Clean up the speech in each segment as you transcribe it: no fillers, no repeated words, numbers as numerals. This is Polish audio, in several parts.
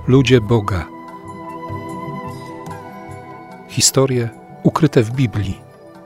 Ludzie Boga. Historie ukryte w Biblii.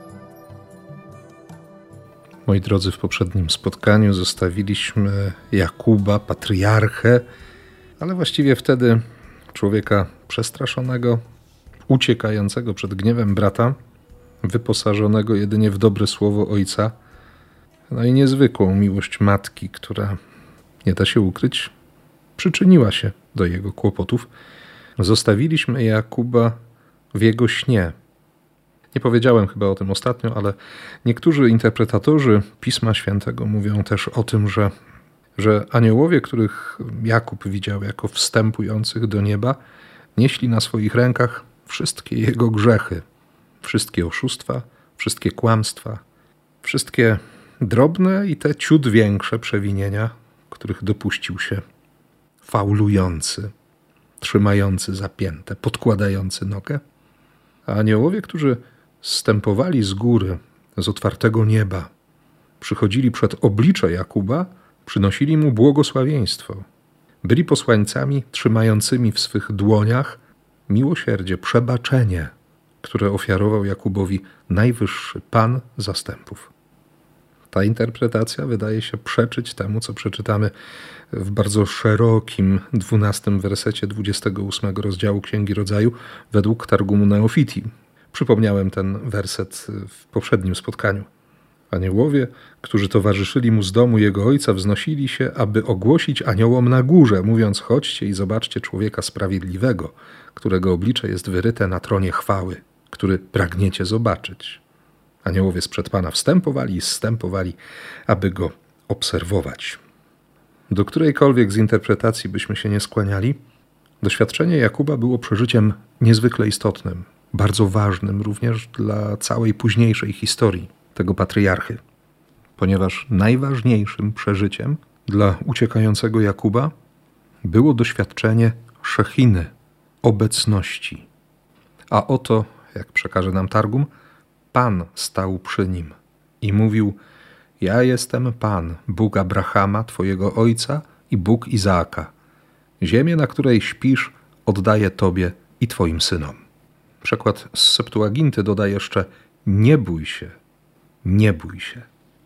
Moi drodzy, w poprzednim spotkaniu zostawiliśmy Jakuba, patriarchę, ale właściwie wtedy człowieka przestraszonego, uciekającego przed gniewem brata, wyposażonego jedynie w dobre słowo ojca, no i niezwykłą miłość matki, która, nie da się ukryć, przyczyniła się do jego kłopotów. Zostawiliśmy Jakuba w jego śnie. Nie powiedziałem chyba o tym ostatnio, ale niektórzy interpretatorzy Pisma Świętego mówią też o tym, że aniołowie, których Jakub widział jako wstępujących do nieba, nieśli na swoich rękach wszystkie jego grzechy, wszystkie oszustwa, wszystkie kłamstwa, wszystkie drobne i te ciut większe przewinienia, których dopuścił się faulujący, trzymający zapięte, podkładający nogę. A aniołowie, którzy zstępowali z góry, z otwartego nieba, przychodzili przed oblicze Jakuba, przynosili mu błogosławieństwo. Byli posłańcami trzymającymi w swych dłoniach miłosierdzie, przebaczenie, które ofiarował Jakubowi najwyższy Pan zastępów. Ta interpretacja wydaje się przeczyć temu, co przeczytamy w bardzo szerokim 12 wersecie 28 rozdziału Księgi Rodzaju według Targumu Neofiti. Przypomniałem ten werset w poprzednim spotkaniu. Aniołowie, którzy towarzyszyli mu z domu jego ojca, wznosili się, aby ogłosić aniołom na górze, mówiąc: chodźcie i zobaczcie człowieka sprawiedliwego, którego oblicze jest wyryte na tronie chwały, który pragniecie zobaczyć. Aniołowie sprzed Pana wstępowali i zstępowali, aby go obserwować. Do którejkolwiek z interpretacji byśmy się nie skłaniali, doświadczenie Jakuba było przeżyciem niezwykle istotnym, bardzo ważnym również dla całej późniejszej historii tego patriarchy, ponieważ najważniejszym przeżyciem dla uciekającego Jakuba było doświadczenie Szechiny, obecności. A oto, jak przekaże nam Targum, Pan stał przy nim i mówił: ja jestem Pan, Bóg Abrahama, twojego ojca, i Bóg Izaaka. Ziemię, na której śpisz, oddaję tobie i twoim synom. Przekład z Septuaginty doda jeszcze: nie bój się, nie bój się.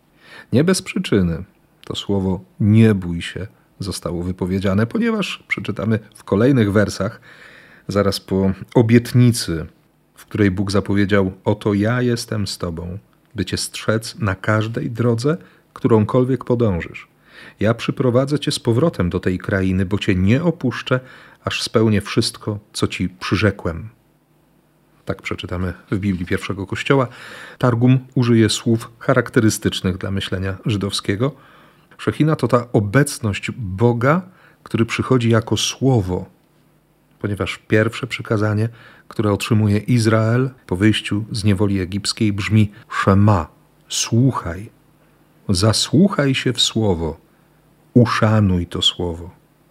Nie bez przyczyny to słowo nie bój się zostało wypowiedziane, ponieważ przeczytamy w kolejnych wersach, zaraz po obietnicy, w której Bóg zapowiedział: oto ja jestem z tobą, by cię strzec na każdej drodze, którąkolwiek podążysz. Ja przyprowadzę cię z powrotem do tej krainy, bo cię nie opuszczę, aż spełnię wszystko, co ci przyrzekłem. Tak przeczytamy w Biblii pierwszego Kościoła. Targum użyje słów charakterystycznych dla myślenia żydowskiego. Szechina to ta obecność Boga, który przychodzi jako słowo, ponieważ pierwsze przykazanie, które otrzymuje Izrael po wyjściu z niewoli egipskiej, brzmi: Szema, słuchaj, zasłuchaj się w słowo, uszanuj to słowo,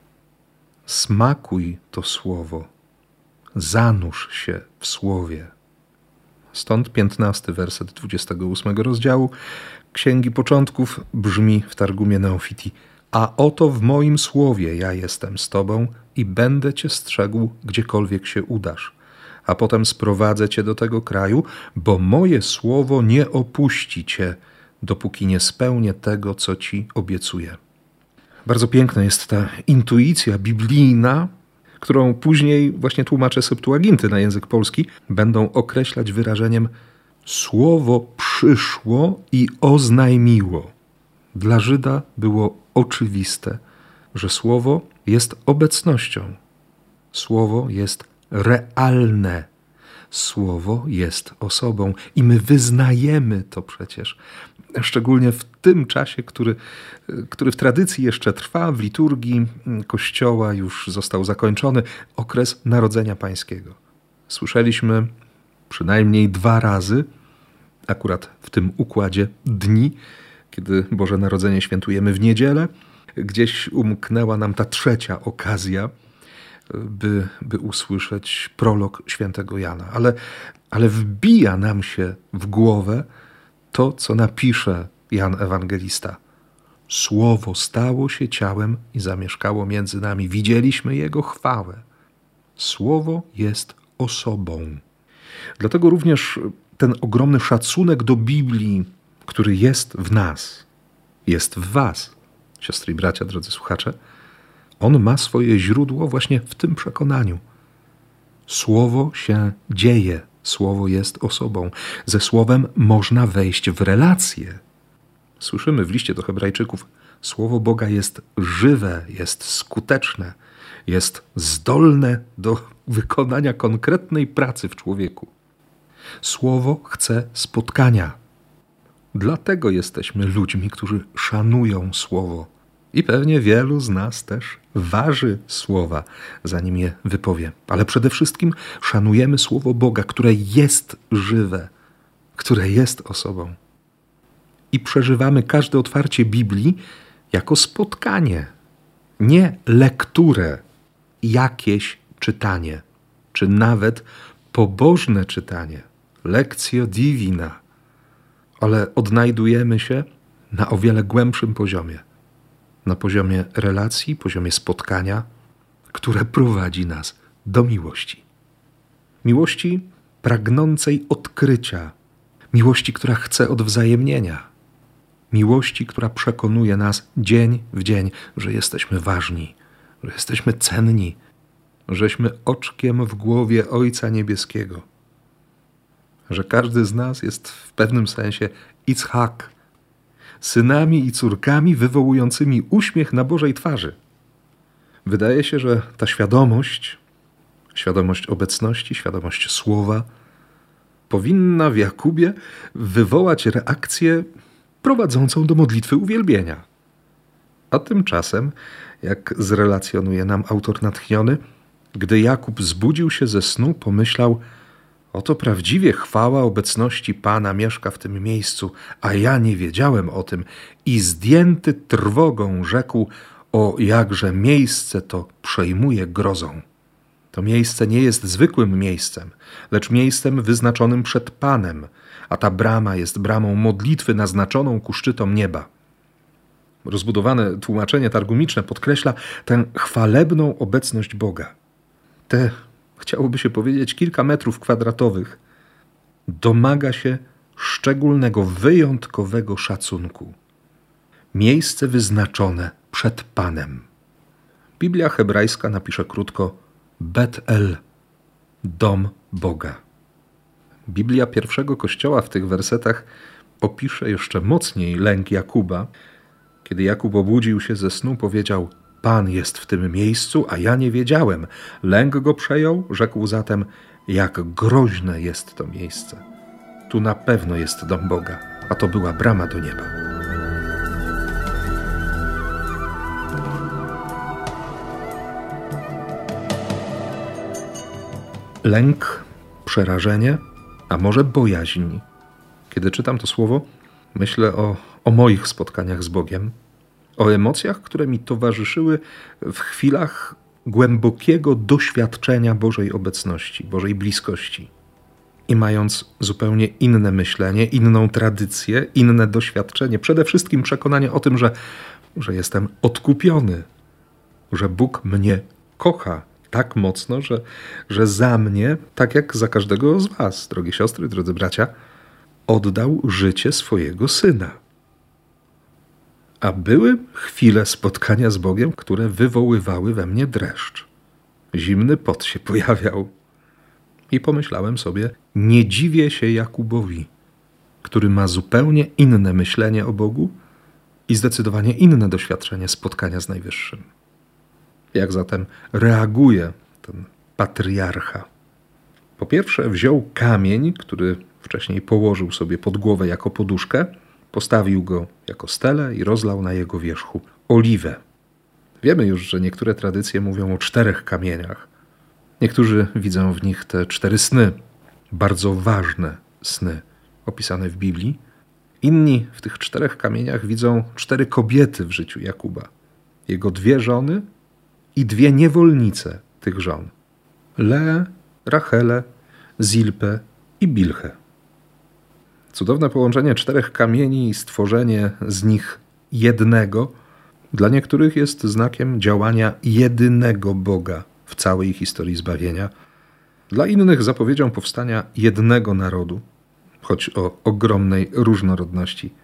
smakuj to słowo, zanurz się w słowie. Stąd 15 werset 28 rozdziału Księgi Początków brzmi w Targumie Neofiti: a oto w moim słowie ja jestem z tobą i będę cię strzegł, gdziekolwiek się udasz. A potem sprowadzę cię do tego kraju, bo moje słowo nie opuści cię, dopóki nie spełnię tego, co ci obiecuję. Bardzo piękna jest ta intuicja biblijna, którą później właśnie tłumacze Septuaginty na język polski będą określać wyrażeniem: słowo przyszło i oznajmiło. Dla Żyda było oczywiste, że słowo jest obecnością. Słowo jest realne. Słowo jest osobą i my wyznajemy to przecież. Szczególnie w tym czasie, który w tradycji jeszcze trwa, w liturgii Kościoła już został zakończony, okres Narodzenia Pańskiego. Słyszeliśmy przynajmniej 2 razy, akurat w tym układzie dni, kiedy Boże Narodzenie świętujemy w niedzielę, gdzieś umknęła nam ta 3. okazja, by usłyszeć prolog świętego Jana. Ale wbija nam się w głowę to, co napisze Jan Ewangelista. Słowo stało się ciałem i zamieszkało między nami. Widzieliśmy Jego chwałę. Słowo jest osobą. Dlatego również ten ogromny szacunek do Biblii, który jest w nas, jest w was, siostry i bracia, drodzy słuchacze, on ma swoje źródło właśnie w tym przekonaniu. Słowo się dzieje, Słowo jest osobą. Ze Słowem można wejść w relacje. Słyszymy w liście do Hebrajczyków, Słowo Boga jest żywe, jest skuteczne, jest zdolne do wykonania konkretnej pracy w człowieku. Słowo chce spotkania. Dlatego jesteśmy ludźmi, którzy szanują Słowo. I pewnie wielu z nas też waży słowa, zanim je wypowie. Ale przede wszystkim szanujemy Słowo Boga, które jest żywe, które jest osobą. I przeżywamy każde otwarcie Biblii jako spotkanie, nie lekturę, jakieś czytanie, czy nawet pobożne czytanie, lectio divina, ale odnajdujemy się na o wiele głębszym poziomie, na poziomie relacji, poziomie spotkania, które prowadzi nas do miłości. Miłości pragnącej odkrycia, miłości, która chce odwzajemnienia, miłości, która przekonuje nas dzień w dzień, że jesteśmy ważni, że jesteśmy cenni, żeśmy oczkiem w głowie Ojca Niebieskiego, że każdy z nas jest w pewnym sensie Itzhak, synami i córkami wywołującymi uśmiech na Bożej twarzy. Wydaje się, że ta świadomość obecności, świadomość Słowa powinna w Jakubie wywołać reakcję prowadzącą do modlitwy uwielbienia. A tymczasem, jak zrelacjonuje nam autor natchniony, gdy Jakub zbudził się ze snu, pomyślał: oto prawdziwie chwała obecności Pana mieszka w tym miejscu, a ja nie wiedziałem o tym. I zdjęty trwogą rzekł: o jakże miejsce to przejmuje grozą. To miejsce nie jest zwykłym miejscem, lecz miejscem wyznaczonym przed Panem, a ta brama jest bramą modlitwy naznaczoną ku szczytom nieba. Rozbudowane tłumaczenie targumiczne podkreśla tę chwalebną obecność Boga. Te, chciałoby się powiedzieć, kilka metrów kwadratowych domaga się szczególnego, wyjątkowego szacunku. Miejsce wyznaczone przed Panem. Biblia hebrajska napisze krótko Bet-El, dom Boga. Biblia pierwszego kościoła w tych wersetach opisze jeszcze mocniej lęk Jakuba. Kiedy Jakub obudził się ze snu, powiedział: Pan jest w tym miejscu, a ja nie wiedziałem. Lęk go przejął, rzekł zatem: jak groźne jest to miejsce. Tu na pewno jest dom Boga, a to była brama do nieba. Lęk, przerażenie, a może bojaźń. Kiedy czytam to słowo, myślę o moich spotkaniach z Bogiem, o emocjach, które mi towarzyszyły w chwilach głębokiego doświadczenia Bożej obecności, Bożej bliskości. I mając zupełnie inne myślenie, inną tradycję, inne doświadczenie, przede wszystkim przekonanie o tym, że jestem odkupiony, że Bóg mnie kocha tak mocno, że za mnie, tak jak za każdego z was, drogie siostry, drodzy bracia, oddał życie swojego Syna. A były chwile spotkania z Bogiem, które wywoływały we mnie dreszcz. Zimny pot się pojawiał. I pomyślałem sobie, nie dziwię się Jakubowi, który ma zupełnie inne myślenie o Bogu i zdecydowanie inne doświadczenie spotkania z Najwyższym. Jak zatem reaguje ten patriarcha? Po pierwsze, wziął kamień, który wcześniej położył sobie pod głowę jako poduszkę, postawił go jako stelę i rozlał na jego wierzchu oliwę. Wiemy już, że niektóre tradycje mówią o 4 kamieniach. Niektórzy widzą w nich te 4 sny, bardzo ważne sny opisane w Biblii. Inni w tych 4 kamieniach widzą 4 kobiety w życiu Jakuba. Jego 2 żony i 2 niewolnice tych żon. Leę, Rachelę, Zilpę i Bilchę. Cudowne połączenie 4 kamieni i stworzenie z nich jednego dla niektórych jest znakiem działania jedynego Boga w w całej historii zbawienia. Dla innych zapowiedzią powstania jednego narodu, choć o ogromnej różnorodności.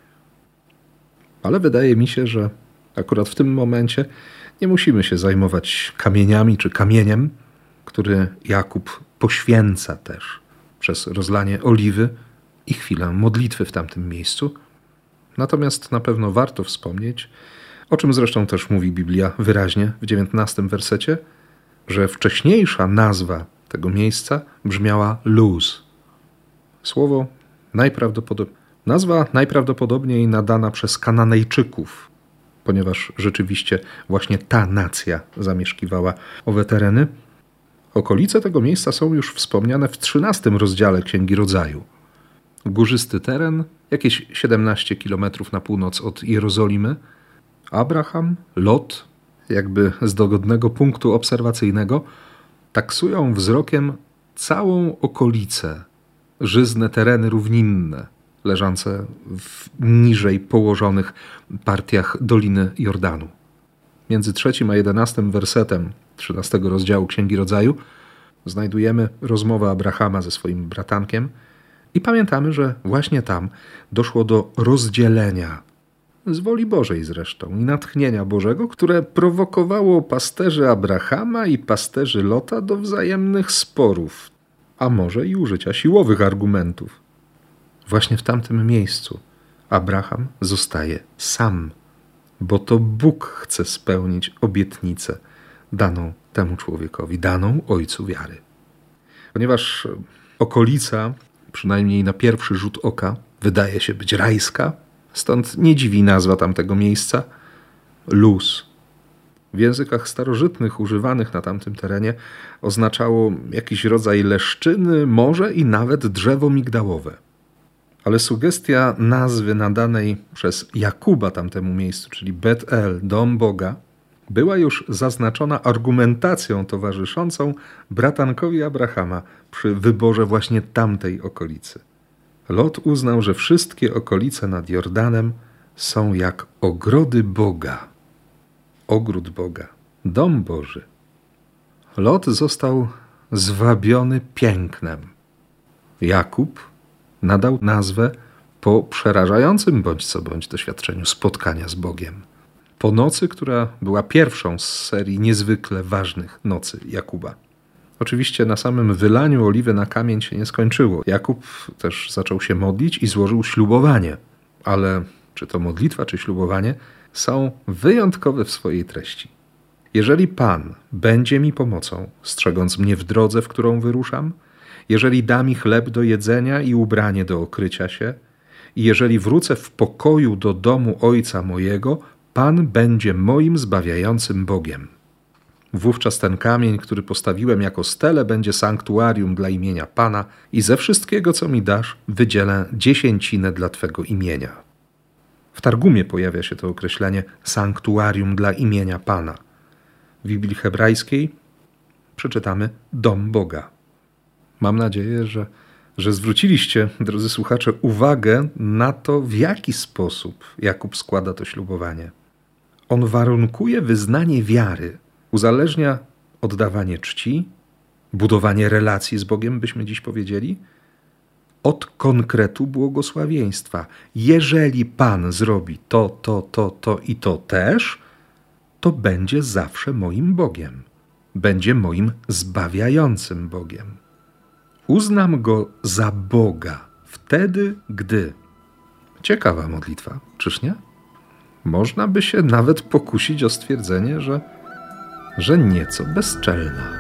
Ale wydaje mi się, że akurat w tym momencie nie musimy się zajmować kamieniami czy kamieniem, który Jakub poświęca też przez rozlanie oliwy i chwilę modlitwy w tamtym miejscu. Natomiast na pewno warto wspomnieć, o czym zresztą też mówi Biblia wyraźnie w 19 wersecie, że wcześniejsza nazwa tego miejsca brzmiała Luz. Słowo nazwa najprawdopodobniej nadana przez Kananejczyków, ponieważ rzeczywiście właśnie ta nacja zamieszkiwała owe tereny. Okolice tego miejsca są już wspomniane w 13 rozdziale Księgi Rodzaju. Górzysty teren, jakieś 17 kilometrów na północ od Jerozolimy. Abraham, Lot, jakby z dogodnego punktu obserwacyjnego, taksują wzrokiem całą okolicę, żyzne tereny równinne, leżące w niżej położonych partiach Doliny Jordanu. Między 3 a 11 wersetem 13 rozdziału Księgi Rodzaju znajdujemy rozmowę Abrahama ze swoim bratankiem i pamiętamy, że właśnie tam doszło do rozdzielenia, z woli Bożej zresztą, i natchnienia Bożego, które prowokowało pasterzy Abrahama i pasterzy Lota do wzajemnych sporów, a może i użycia siłowych argumentów. Właśnie w tamtym miejscu Abraham zostaje sam, bo to Bóg chce spełnić obietnicę daną temu człowiekowi, daną ojcu wiary. Ponieważ okolica, przynajmniej na pierwszy rzut oka, wydaje się być rajska, stąd nie dziwi nazwa tamtego miejsca Luz. W językach starożytnych używanych na tamtym terenie oznaczało jakiś rodzaj leszczyny, może i nawet drzewo migdałowe. Ale sugestia nazwy nadanej przez Jakuba tamtemu miejscu, czyli Bet-El, dom Boga, była już zaznaczona argumentacją towarzyszącą bratankowi Abrahama przy wyborze właśnie tamtej okolicy. Lot uznał, że wszystkie okolice nad Jordanem są jak ogrody Boga. Ogród Boga, dom Boży. Lot został zwabiony pięknem. Jakub nadał nazwę po przerażającym bądź co bądź doświadczeniu spotkania z Bogiem. Po nocy, która była pierwszą z serii niezwykle ważnych nocy Jakuba. Oczywiście na samym wylaniu oliwy na kamień się nie skończyło. Jakub też zaczął się modlić i złożył ślubowanie. Ale czy to modlitwa, czy ślubowanie są wyjątkowe w swojej treści. Jeżeli Pan będzie mi pomocą, strzegąc mnie w drodze, w którą wyruszam, jeżeli da mi chleb do jedzenia i ubranie do okrycia się, i jeżeli wrócę w pokoju do domu Ojca mojego, Pan będzie moim zbawiającym Bogiem. Wówczas ten kamień, który postawiłem jako stele, będzie sanktuarium dla imienia Pana i ze wszystkiego, co mi dasz, wydzielę 10% dla Twego imienia. W Targumie pojawia się to określenie sanktuarium dla imienia Pana. W Biblii hebrajskiej przeczytamy dom Boga. Mam nadzieję, że zwróciliście, drodzy słuchacze, uwagę na to, w jaki sposób Jakub składa to ślubowanie. On warunkuje wyznanie wiary, uzależnia oddawanie czci, budowanie relacji z Bogiem, byśmy dziś powiedzieli, od konkretu błogosławieństwa. Jeżeli Pan zrobi to i to też, to będzie zawsze moim Bogiem. Będzie moim zbawiającym Bogiem. Uznam Go za Boga wtedy, gdy... Ciekawa modlitwa, czyż nie? Można by się nawet pokusić o stwierdzenie, że nieco bezczelna.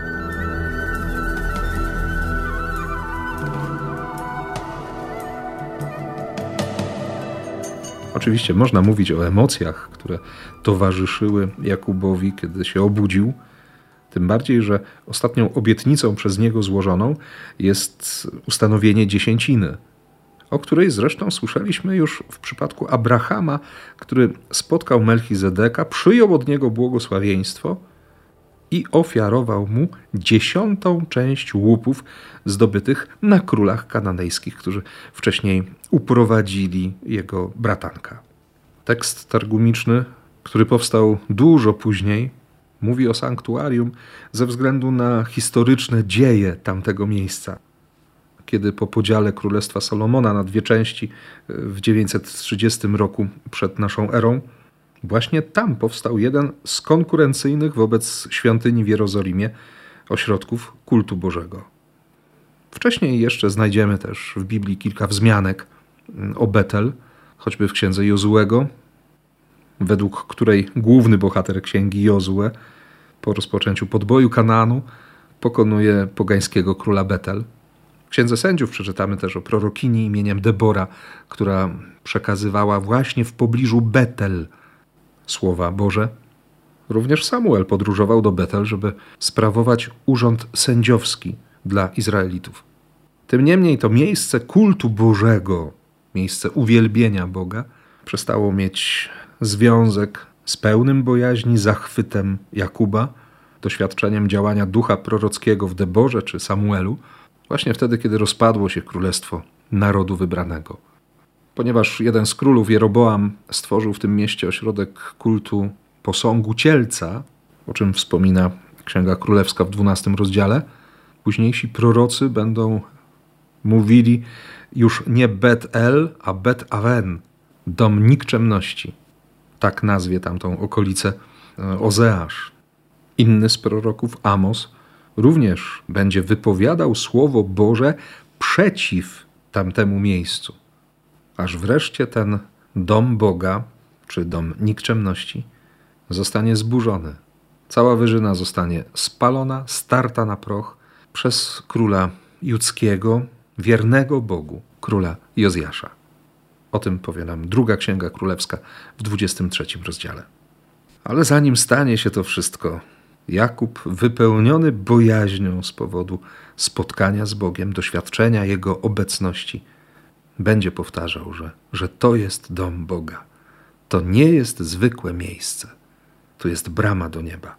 Oczywiście można mówić o emocjach, które towarzyszyły Jakubowi, kiedy się obudził. Tym bardziej, że ostatnią obietnicą przez niego złożoną jest ustanowienie dziesięciny, o której zresztą słyszeliśmy już w przypadku Abrahama, który spotkał Melchizedeka, przyjął od niego błogosławieństwo i ofiarował mu 10. część łupów zdobytych na królach kananejskich, którzy wcześniej uprowadzili jego bratanka. Tekst targumiczny, który powstał dużo później, Mówi o sanktuarium ze względu na historyczne dzieje tamtego miejsca. Kiedy po podziale Królestwa Salomona na dwie części w 930 roku przed naszą erą, właśnie tam powstał jeden z konkurencyjnych wobec świątyni w Jerozolimie ośrodków kultu Bożego. Wcześniej jeszcze znajdziemy też w Biblii kilka wzmianek o Betel, choćby w księdze Jozuego, według której główny bohater księgi Jozue po rozpoczęciu podboju Kanaanu pokonuje pogańskiego króla Betel. W księdze Sędziów przeczytamy też o prorokini imieniem Debora, która przekazywała właśnie w pobliżu Betel słowa Boże. Również Samuel podróżował do Betel, żeby sprawować urząd sędziowski dla Izraelitów. Tym niemniej to miejsce kultu Bożego, miejsce uwielbienia Boga, przestało mieć związek z pełnym bojaźni zachwytem Jakuba, doświadczeniem działania ducha prorockiego w Deborze czy Samuelu, właśnie wtedy, kiedy rozpadło się królestwo narodu wybranego. Ponieważ jeden z królów, Jeroboam, stworzył w tym mieście ośrodek kultu posągu cielca, o czym wspomina Księga Królewska w 12 rozdziale, późniejsi prorocy będą mówili już nie Bet-El, a Bet-Awen, dom nikczemności. Tak nazwie tamtą okolicę Ozeasz. Inny z proroków, Amos, również będzie wypowiadał słowo Boże przeciw tamtemu miejscu. Aż wreszcie ten dom Boga, czy dom nikczemności, zostanie zburzony. Cała wyżyna zostanie spalona, starta na proch przez króla judzkiego, wiernego Bogu, króla Jozjasza. O tym powie nam druga Księga Królewska w 23 rozdziale. Ale zanim stanie się to wszystko, Jakub, wypełniony bojaźnią z powodu spotkania z Bogiem, doświadczenia Jego obecności, będzie powtarzał, że to jest dom Boga. To nie jest zwykłe miejsce. To jest brama do nieba.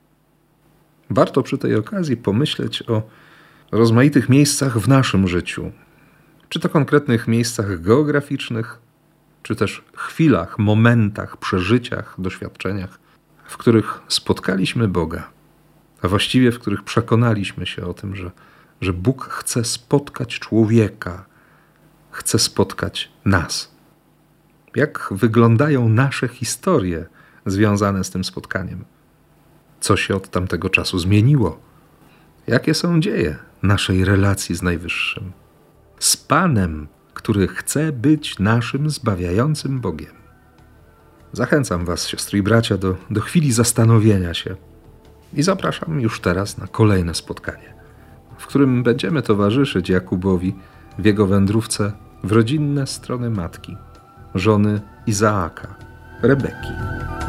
Warto przy tej okazji pomyśleć o rozmaitych miejscach w naszym życiu. Czy to konkretnych miejscach geograficznych, czy też chwilach, momentach, przeżyciach, doświadczeniach, w których spotkaliśmy Boga, a właściwie w których przekonaliśmy się o tym, że Bóg chce spotkać człowieka, chce spotkać nas. Jak wyglądają nasze historie związane z tym spotkaniem? Co się od tamtego czasu zmieniło? Jakie są dzieje naszej relacji z Najwyższym? Z Panem, który chce być naszym zbawiającym Bogiem. Zachęcam was, siostry i bracia, do chwili zastanowienia się i zapraszam już teraz na kolejne spotkanie, w którym będziemy towarzyszyć Jakubowi w jego wędrówce w rodzinne strony matki, żony Izaaka, Rebeki.